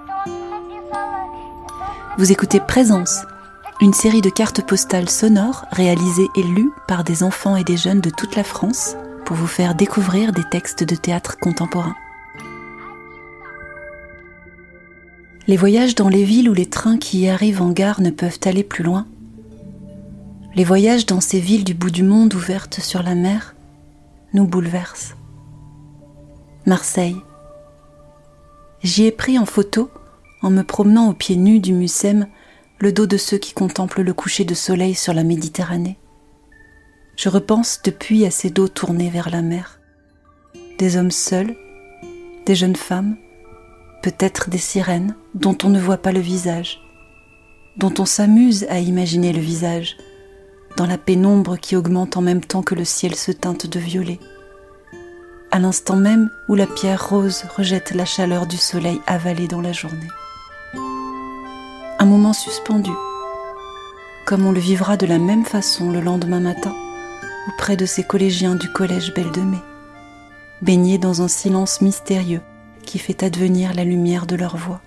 Vous écoutez Présence, une série de cartes postales sonores réalisées et lues par des enfants et des jeunes de toute la France pour vous faire découvrir des textes de théâtre contemporain. Les voyages dans les villes où les trains qui y arrivent en gare ne peuvent aller plus loin. Les voyages dans ces villes du bout du monde ouvertes sur la mer nous bouleversent. Marseille. J'y ai pris en photo, en me promenant aux pieds nus du Mucem, le dos de ceux qui contemplent le coucher de soleil sur la Méditerranée. Je repense depuis à ces dos tournés vers la mer. Des hommes seuls, des jeunes femmes, peut-être des sirènes dont on ne voit pas le visage, dont on s'amuse à imaginer le visage, dans la pénombre qui augmente en même temps que le ciel se teinte de violet, à l'instant même où la pierre rose rejette la chaleur du soleil avalé dans la journée. Un moment suspendu, comme on le vivra de la même façon le lendemain matin, auprès de ces collégiens du collège Belle de Mai, baignés dans un silence mystérieux qui fait advenir la lumière de leur voix.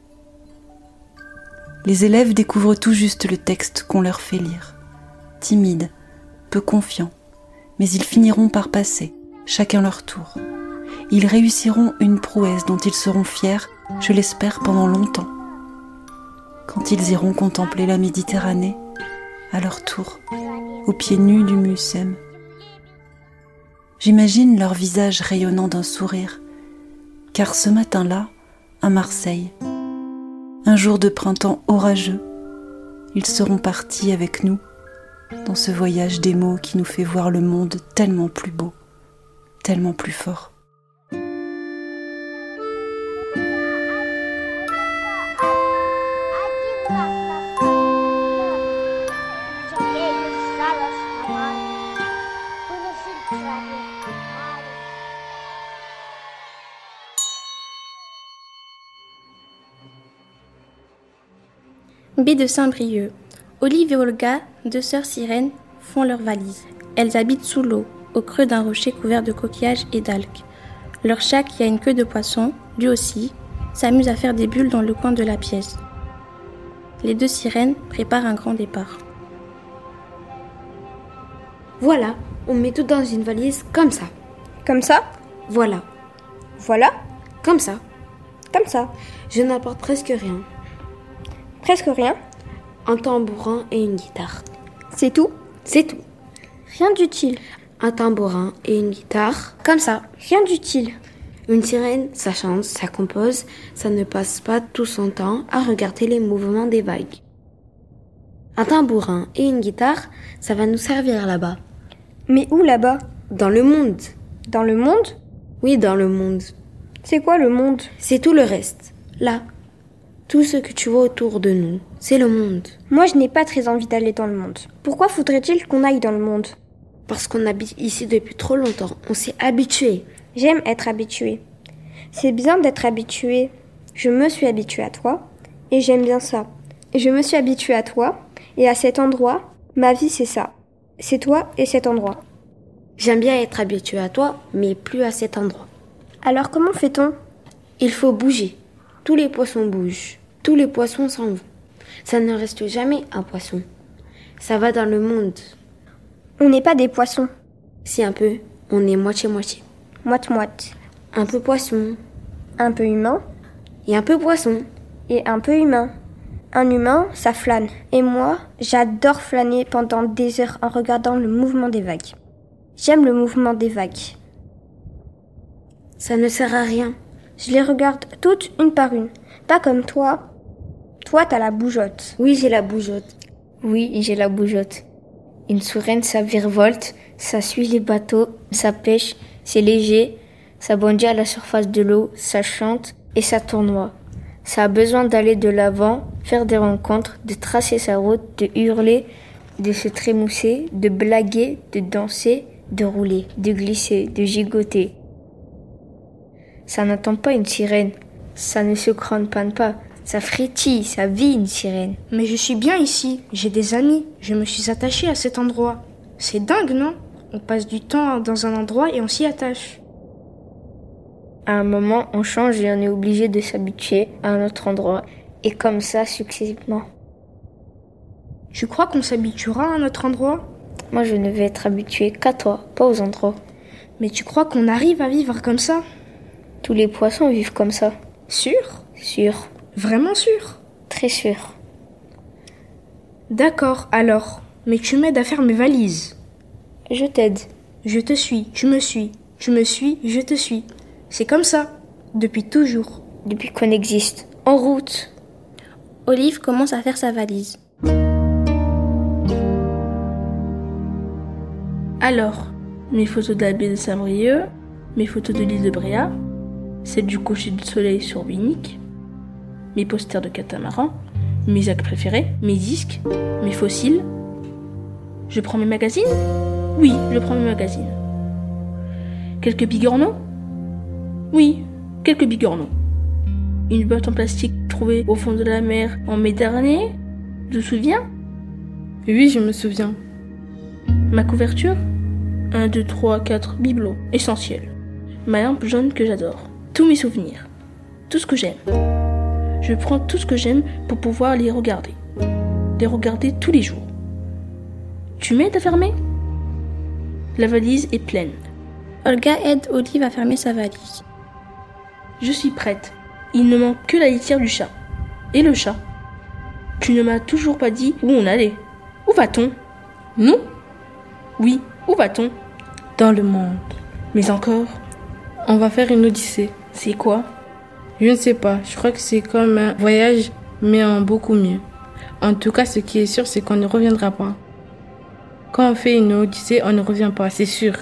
Les élèves découvrent tout juste le texte qu'on leur fait lire, timides, peu confiants, mais ils finiront par passer, chacun leur tour. Ils réussiront une prouesse dont ils seront fiers, je l'espère, pendant longtemps. Quand ils iront contempler la Méditerranée, à leur tour, aux pieds nus du Mucem. J'imagine leur visage rayonnant d'un sourire, car ce matin-là, à Marseille, un jour de printemps orageux, ils seront partis avec nous dans ce voyage des mots qui nous fait voir le monde tellement plus beau, tellement plus fort. Baie de Saint-Brieuc. Olive et Olga, deux sœurs sirènes, font leurs valises. Elles habitent sous l'eau, au creux d'un rocher couvert de coquillages et d'algues. Leur chat, qui a une queue de poisson, lui aussi, s'amuse à faire des bulles dans le coin de la pièce. Les deux sirènes préparent un grand départ. Voilà, on met tout dans une valise comme ça. Comme ça ? Voilà. Voilà ? Comme ça. Comme ça. Je n'apporte presque rien. Presque rien ? Un tambourin et une guitare. C'est tout ? C'est tout. Rien d'utile. Un tambourin et une guitare, comme ça. Rien d'utile. Une sirène, ça chante, ça compose, ça ne passe pas tout son temps à regarder les mouvements des vagues. Un tambourin et une guitare, ça va nous servir là-bas. Mais où là-bas ? Dans le monde. Dans le monde ? Oui, dans le monde. C'est quoi le monde ? C'est tout le reste. Là. Tout ce que tu vois autour de nous, c'est le monde. Moi, je n'ai pas très envie d'aller dans le monde. Pourquoi faudrait-il qu'on aille dans le monde ? Parce qu'on habite ici depuis trop longtemps. On s'est habitué. J'aime être habituée. C'est bien d'être habituée. Je me suis habituée à toi et j'aime bien ça. Je me suis habituée à toi et à cet endroit. Ma vie, c'est ça. C'est toi et cet endroit. J'aime bien être habituée à toi, mais plus à cet endroit. Alors comment fait-on ? Il faut bouger. Tous les poissons bougent. Tous les poissons s'en vont. Ça ne reste jamais un poisson. Ça va dans le monde. On n'est pas des poissons. Si un peu, on est moitié-moitié. Moite-moite. Un peu poisson. Un peu humain. Et un peu poisson. Et un peu humain. Un humain, ça flâne. Et moi, j'adore flâner pendant des heures en regardant le mouvement des vagues. J'aime le mouvement des vagues. Ça ne sert à rien. Je les regarde toutes une par une. Pas comme toi. Toi, t'as la bougeotte. Oui, j'ai la bougeotte. Oui, j'ai la bougeotte. Une sirène, ça virevolte, ça suit les bateaux, ça pêche, c'est léger, ça bondit à la surface de l'eau, ça chante et ça tournoie. Ça a besoin d'aller de l'avant, faire des rencontres, de tracer sa route, de hurler, de se trémousser, de blaguer, de danser, de rouler, de glisser, de gigoter. Ça n'attend pas une sirène, ça ne se cramponne pas. Ça frétille, ça vit une sirène. Mais je suis bien ici, j'ai des amis, je me suis attachée à cet endroit. C'est dingue, non ? On passe du temps dans un endroit et on s'y attache. À un moment, on change et on est obligé de s'habituer à un autre endroit. Et comme ça, successivement. Tu crois qu'on s'habituera à un autre endroit? Moi, je ne vais être habituée qu'à toi, pas aux endroits. Mais tu crois qu'on arrive à vivre comme ça? Tous les poissons vivent comme ça. Sûr? Sûr. Vraiment sûr? Très sûr. D'accord, alors. Mais tu m'aides à faire mes valises. Je t'aide. Je te suis, tu me suis. Tu me suis, je te suis. C'est comme ça. Depuis toujours. Depuis qu'on existe. En route. Olive commence à faire sa valise. Alors, mes photos de la baie de Saint-Brieuc, mes photos de l'île de Bréa, celles du coucher du soleil sur Binic, mes posters de catamaran, mes actes préférés, mes disques, mes fossiles. Je prends mes magazines? Oui, je prends mes magazines. Quelques bigorneaux? Oui, quelques bigorneaux. Une boîte en plastique trouvée au fond de la mer en mai dernier? Tu te souviens? Oui, je me souviens. Ma couverture? 1, 2, 3, 4 bibelots, essentiels. Ma lampe jaune que j'adore. Tous mes souvenirs. Tout ce que j'aime. Je prends tout ce que j'aime pour pouvoir les regarder. Les regarder tous les jours. Tu m'aides à fermer? La valise est pleine. Olga aide Olive à fermer sa valise. Je suis prête. Il ne manque que la litière du chat. Et le chat? Tu ne m'as toujours pas dit où on allait. Où va-t-on? Nous? Oui, où va-t-on? Dans le monde. Mais encore? On va faire une odyssée. C'est quoi? Je ne sais pas. Je crois que c'est comme un voyage, mais en beaucoup mieux. En tout cas, ce qui est sûr, c'est qu'on ne reviendra pas. Quand on fait une odyssée, on ne revient pas, c'est sûr.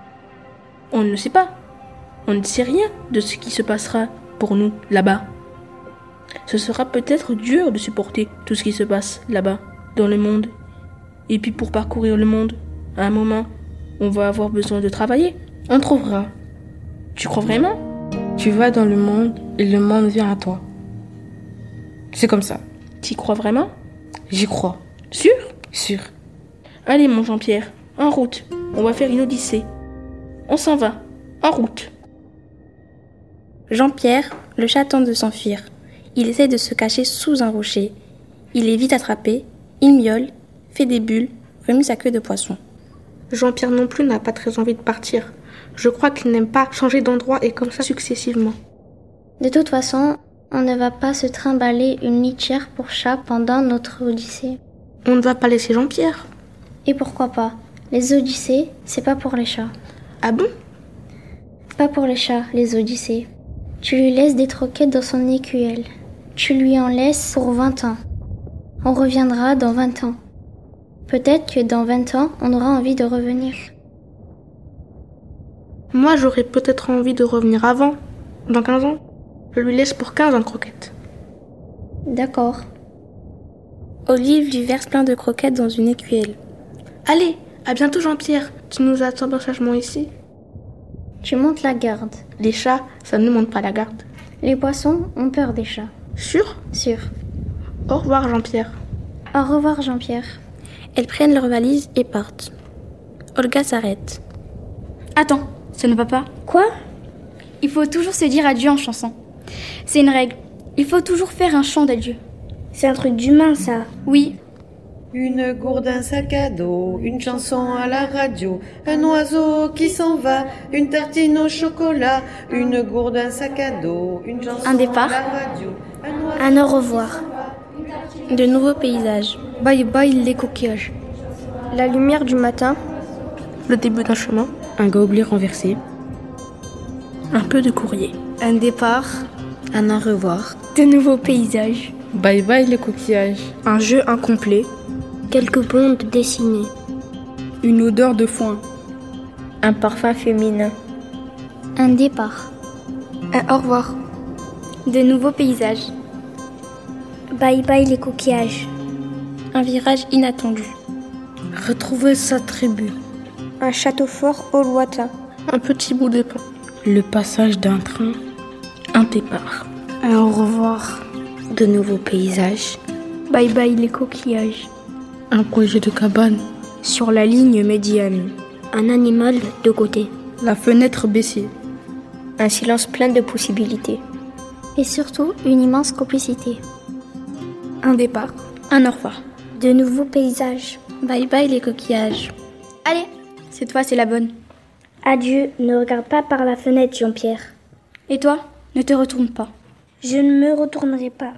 On ne sait pas. On ne sait rien de ce qui se passera pour nous là-bas. Ce sera peut-être dur de supporter tout ce qui se passe là-bas, dans le monde. Et puis pour parcourir le monde, à un moment, on va avoir besoin de travailler. On trouvera. Tu crois vraiment? Tu vas dans le monde et le monde vient à toi. C'est comme ça. Tu crois vraiment? J'y crois. Sûr? Sûr. Allez mon Jean-Pierre, en route. On va faire une odyssée. On s'en va. En route. Jean-Pierre, le chat, tente de s'enfuir. Il essaie de se cacher sous un rocher. Il est vite attrapé. Il miaule, fait des bulles, remue sa queue de poisson. Jean-Pierre non plus n'a pas très envie de partir. Je crois qu'il n'aime pas changer d'endroit et comme ça successivement. De toute façon, on ne va pas se trimballer une litière pour chat pendant notre odyssée. On ne va pas laisser Jean-Pierre. Et pourquoi pas? Les odyssées, c'est pas pour les chats. Ah bon? Pas pour les chats, les odyssées. Tu lui laisses des croquettes dans son écuelle. Tu lui en laisses pour 20 ans. On reviendra dans 20 ans. Peut-être que dans 20 ans, on aura envie de revenir. Moi, j'aurais peut-être envie de revenir avant, dans 15 ans. Je lui laisse pour 15 ans de croquettes. D'accord. Olive lui verse plein de croquettes dans une écuelle. Allez, à bientôt Jean-Pierre. Tu nous attends sagement ici. Tu montes la garde. Les chats, ça ne monte pas la garde. Les poissons ont peur des chats. Sûr? Sûr. Au revoir Jean-Pierre. Au revoir Jean-Pierre. Elles prennent leurs valises et partent. Olga s'arrête. Attends, ça ne va pas. Quoi? Il faut toujours se dire adieu en chanson. C'est une règle. Il faut toujours faire un chant d'adieu. C'est un truc d'humain, ça. Oui. Une gourde, un sac à dos, une chanson à la radio, un oiseau qui s'en va, une tartine au chocolat, une gourde, un sac à dos, une chanson Un départ. à la radio, Un au revoir. De nouveaux paysages. Bye bye les coquillages. La lumière du matin. Le début d'un chemin. Un gobelet renversé. Un peu de courrier. Un départ. Un au revoir. De nouveaux paysages. Bye bye les coquillages. Un jeu incomplet. Quelques bondes dessinées. Une odeur de foin. Un parfum féminin. Un départ. Un au revoir. De nouveaux paysages. Bye bye les coquillages. Un virage inattendu. Retrouver sa tribu. Un château fort au lointain. Un petit bout de pain. Le passage d'un train. Un départ. Un au revoir. De nouveaux paysages. Bye bye les coquillages. Un projet de cabane. Sur la ligne médiane. Un animal de côté. La fenêtre baissée. Un silence plein de possibilités. Et surtout, une immense complicité. Un départ. Un au revoir. De nouveaux paysages. Bye bye les coquillages. Allez, cette fois c'est la bonne. Adieu, ne regarde pas par la fenêtre, Jean-Pierre. Et toi, ne te retourne pas. Je ne me retournerai pas.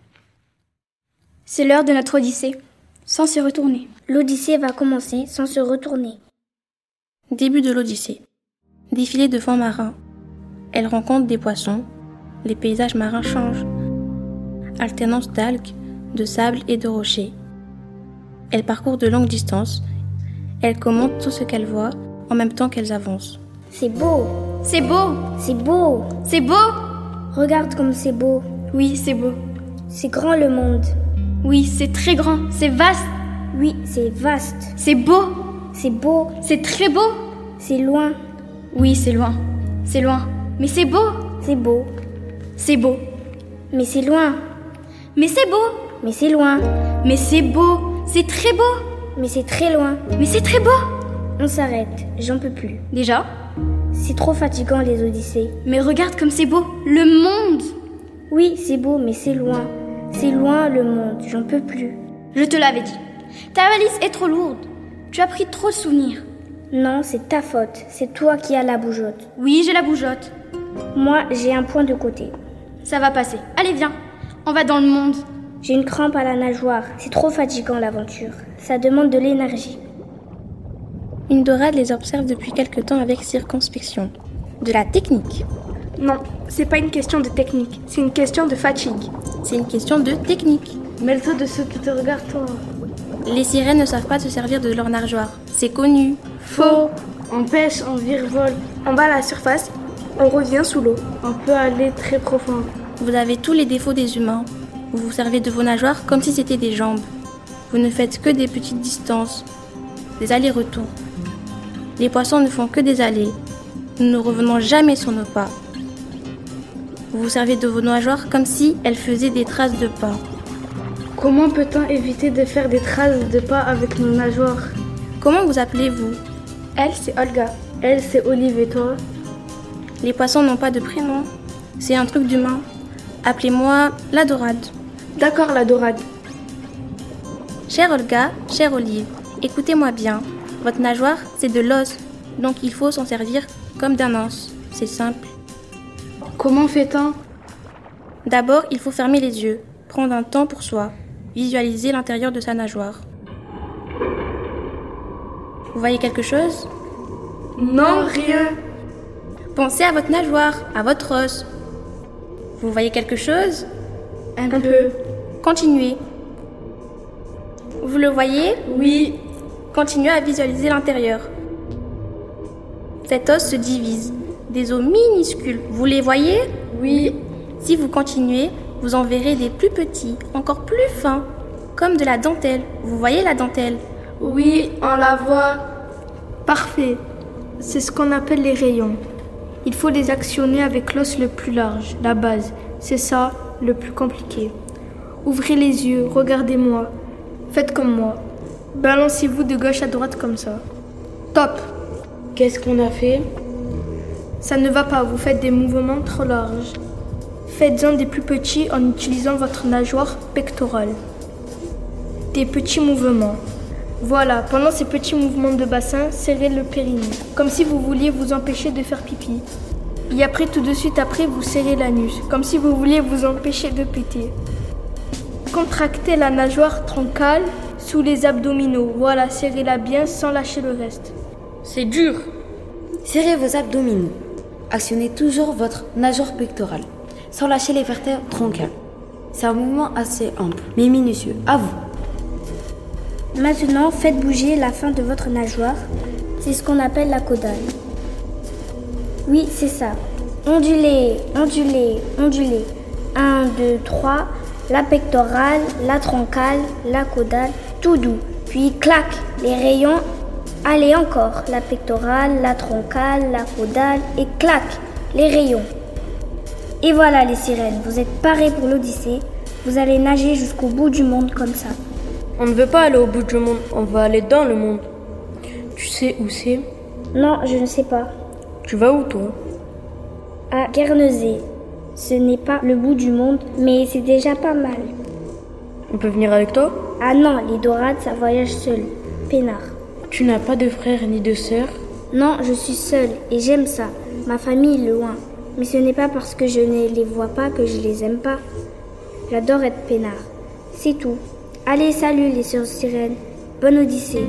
C'est l'heure de notre odyssée, sans se retourner. L'odyssée va commencer sans se retourner. Début de l'odyssée. Défilé de fonds marins. Elle rencontre des poissons. Les paysages marins changent. Alternance d'algues, de sable et de rochers. Elle parcourt de longues distances. Elle commente tout ce qu'elle voit en même temps qu'elles avancent. C'est beau. C'est beau. C'est beau. C'est beau. Regarde comme c'est beau. Oui, c'est beau. C'est grand le monde. Oui, c'est très grand. C'est vaste. Oui, c'est vaste. C'est beau. C'est beau. C'est très beau. C'est loin. Oui, c'est loin. C'est loin. Mais c'est beau. C'est beau. C'est beau. Mais c'est loin. Mais c'est beau. Mais c'est loin. Mais c'est beau. C'est très beau. Mais c'est très loin. Mais c'est très beau. On s'arrête, j'en peux plus. Déjà ? C'est trop fatigant les odyssées. Mais regarde comme c'est beau. Le monde. Oui, c'est beau, mais c'est loin. C'est loin le monde, j'en peux plus. Je te l'avais dit. Ta valise est trop lourde. Tu as pris trop de souvenirs. Non, c'est ta faute. C'est toi qui as la bougeotte. Oui, j'ai la bougeotte. Moi, j'ai un point de côté. Ça va passer. Allez, viens. On va dans le monde. J'ai une crampe à la nageoire. C'est trop fatigant l'aventure. Ça demande de l'énergie. Une dorade les observe depuis quelque temps avec circonspection. De la technique. Non, c'est pas une question de technique, c'est une question de fatigue. C'est une question de technique. Mêle-toi de ceux qui te regardent, toi. Les sirènes ne savent pas se servir de leur nageoire. C'est connu. Faux. On pêche, on virevolte. On va à la surface, on revient sous l'eau. On peut aller très profond. Vous avez tous les défauts des humains. Vous vous servez de vos nageoires comme si c'était des jambes. Vous ne faites que des petites distances, des allers-retours. Les poissons ne font que des allées. Nous ne revenons jamais sur nos pas. Vous vous servez de vos nageoires comme si elles faisaient des traces de pas. Comment peut-on éviter de faire des traces de pas avec nos nageoires? Comment vous appelez-vous? Elle, c'est Olga. Elle, c'est Olive et toi? Les poissons n'ont pas de prénom. C'est un truc d'humain. Appelez-moi la dorade. D'accord, la dorade. Chère Olga, chère Olive, écoutez-moi bien. Votre nageoire, c'est de l'os, donc il faut s'en servir comme d'un os. C'est simple. Comment fait-on? D'abord, il faut fermer les yeux, prendre un temps pour soi, visualiser l'intérieur de sa nageoire. Vous voyez quelque chose? Non, rien. Pensez à votre nageoire, à votre os. Vous voyez quelque chose? Un peu. Continuez. Vous le voyez? Oui. Continuez à visualiser l'intérieur. Cet os se divise. Des os minuscules. Vous les voyez? Oui. Si vous continuez, vous en verrez des plus petits, encore plus fins, comme de la dentelle. Vous voyez la dentelle? Oui, on la voit. Parfait. C'est ce qu'on appelle les rayons. Il faut les actionner avec l'os le plus large, la base. C'est ça, le plus compliqué. Ouvrez les yeux, regardez-moi. Faites comme moi. Balancez-vous de gauche à droite comme ça. Top. Qu'est-ce qu'on a fait? Ça ne va pas, vous faites des mouvements trop larges. Faites-en des plus petits en utilisant votre nageoire pectorale. Des petits mouvements. Voilà, pendant ces petits mouvements de bassin, serrez le périnée, comme si vous vouliez vous empêcher de faire pipi. Et après, tout de suite après, vous serrez l'anus, comme si vous vouliez vous empêcher de péter. Contractez la nageoire troncale sous les abdominaux. Voilà, serrez-la bien sans lâcher le reste. C'est dur. Serrez vos abdominaux. Actionnez toujours votre nageoire pectorale, sans lâcher les vertèbres troncales. C'est un mouvement assez ample, mais minutieux. À vous. Maintenant, faites bouger la fin de votre nageoire. C'est ce qu'on appelle la caudale. Oui, c'est ça. Ondulez, ondulez, ondulez. 1, 2, 3. La pectorale, la troncale, la caudale, tout doux. Puis clac, les rayons. Allez encore. La pectorale, la troncale, la caudale et clac, les rayons. Et voilà les sirènes, vous êtes parées pour l'Odyssée. Vous allez nager jusqu'au bout du monde comme ça. On ne veut pas aller au bout du monde, on va aller dans le monde. Tu sais où c'est? Non, je ne sais pas. Tu vas où, toi? à Guernesey. Ce n'est pas le bout du monde, mais c'est déjà pas mal. On peut venir avec toi? Ah non, les dorades, ça voyage seul. Peinard. Tu n'as pas de frère ni de sœur? Non, je suis seule et j'aime ça. Ma famille est loin. Mais ce n'est pas parce que je ne les vois pas que je les aime pas. J'adore être peinard. C'est tout. Allez, salut les sœurs sirènes. Bonne odyssée.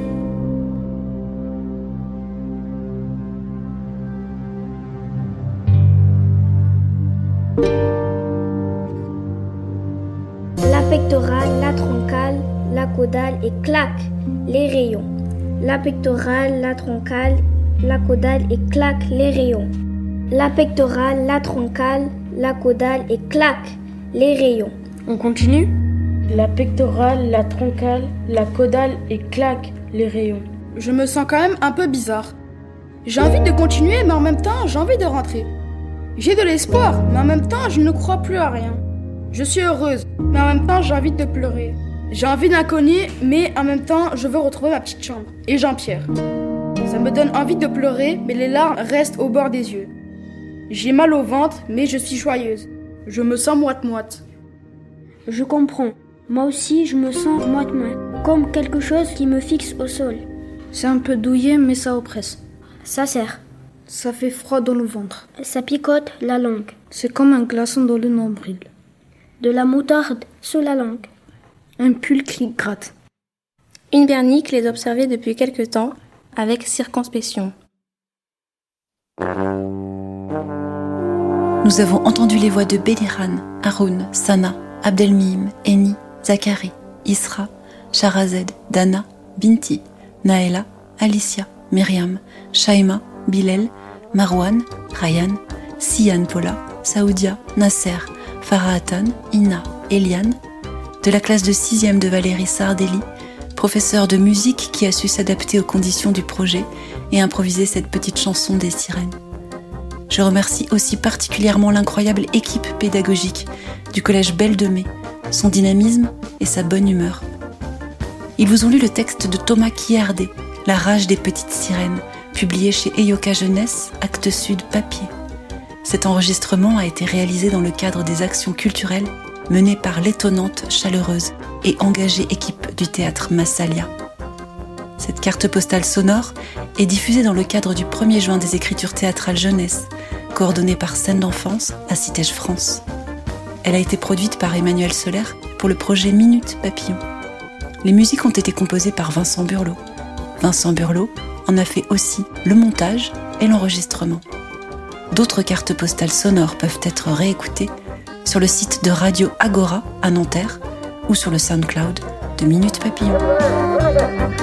La pectorale, la troncale, la caudale et clac, les rayons. La pectorale, la troncale, la caudale et clac, les rayons. La pectorale, la troncale, la caudale et clac, les rayons. On continue? La pectorale, la troncale, la caudale et clac, les rayons. Je me sens quand même un peu bizarre. J'ai envie de continuer, mais en même temps, j'ai envie de rentrer. J'ai de l'espoir, mais en même temps, je ne crois plus à rien. Je suis heureuse, mais en même temps, j'ai envie de pleurer. J'ai envie d'inconnu, mais en même temps, je veux retrouver ma petite chambre. Et Jean-Pierre. Ça me donne envie de pleurer, mais les larmes restent au bord des yeux. J'ai mal au ventre, mais je suis joyeuse. Je me sens moite-moite. Je comprends. Moi aussi, je me sens moite-moite. Comme quelque chose qui me fixe au sol. C'est un peu douillet, mais ça oppresse. Ça serre. Ça fait froid dans le ventre. Ça picote la langue. C'est comme un glaçon dans le nombril. De la moutarde sous la langue. Un pull qui gratte. Une bernique les observait depuis quelque temps, avec circonspection. Nous avons entendu les voix de Béliran, Haroun, Sana, Abdelmihim, Eni, Zacharie, Isra, Sharazed, Dana, Binti, Naëla, Alicia, Myriam, Shaima, Bilal, Marwan, Ryan, Sian Paula, Saoudia, Nasser, Farah Atan, Ina, Eliane, de la classe de 6e de Valérie Sardelli, professeure de musique qui a su s'adapter aux conditions du projet et improviser cette petite chanson des sirènes. Je remercie aussi particulièrement l'incroyable équipe pédagogique du collège Belle de Mai, son dynamisme et sa bonne humeur. Ils vous ont lu le texte de Thomas Quiardé, La rage des petites sirènes, publié chez Eyoka Jeunesse, Actes Sud papier. Cet enregistrement a été réalisé dans le cadre des actions culturelles menées par l'étonnante, chaleureuse et engagée équipe du théâtre Massalia. Cette carte postale sonore est diffusée dans le cadre du 1er juin des écritures théâtrales jeunesse, coordonnée par Scène d'enfance à Citège France. Elle a été produite par Emmanuel Soler pour le projet Minute Papillon. Les musiques ont été composées par Vincent Burlot. Vincent Burlot en a fait aussi le montage et l'enregistrement. D'autres cartes postales sonores peuvent être réécoutées sur le site de Radio Agora à Nanterre ou sur le SoundCloud de Minute Papillon.